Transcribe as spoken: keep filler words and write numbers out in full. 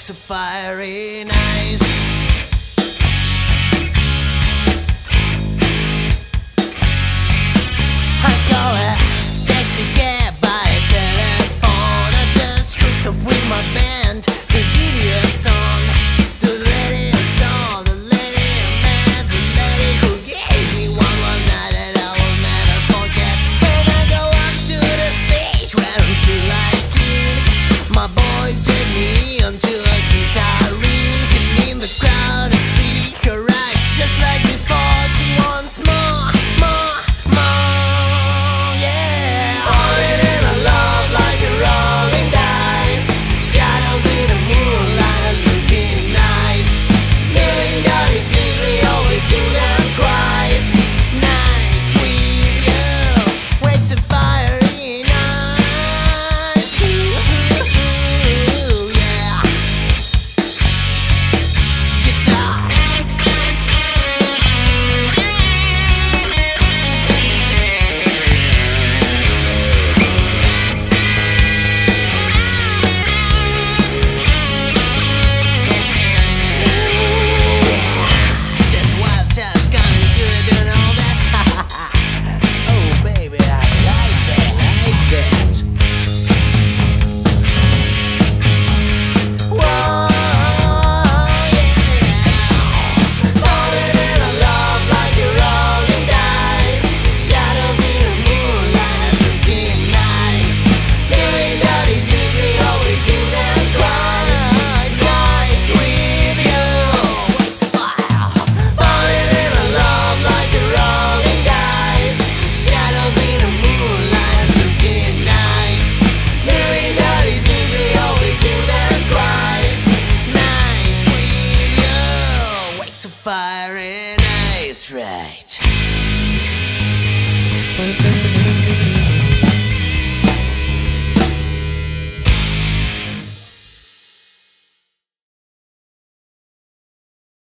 wakes up fiery nice. I call it taxi cab by a telephone. I just hooked up with my band to give you a song. The lady I saw, the lady I met, the lady who gave me one one night that I will never forget. When I go up to the stage where I feel like king, my boys take me onto a guitar ring, and in the crowd I see her eyes just like before. She wants more, more, more, yeah. Falling in love like a rolling dice, shadows in the moonlight are looking nice. Doing dirty things we always do them twice. Night with you wakes a fiery night. Ooh, yeah. Guitar. Just wild shots coming to it and all that. Oh baby, I like that. Take that. Whoa, yeah. Falling in love like a rolling dice, shadows in the moonlight are looking nice. Doing dirty things we always do them twice. Night with you wakes a fire. Falling in love like a rolling dice, shadows in the moonlight are looking nice. Doing dirty things we always do them twice. Night with you wakes a fire and ice, right?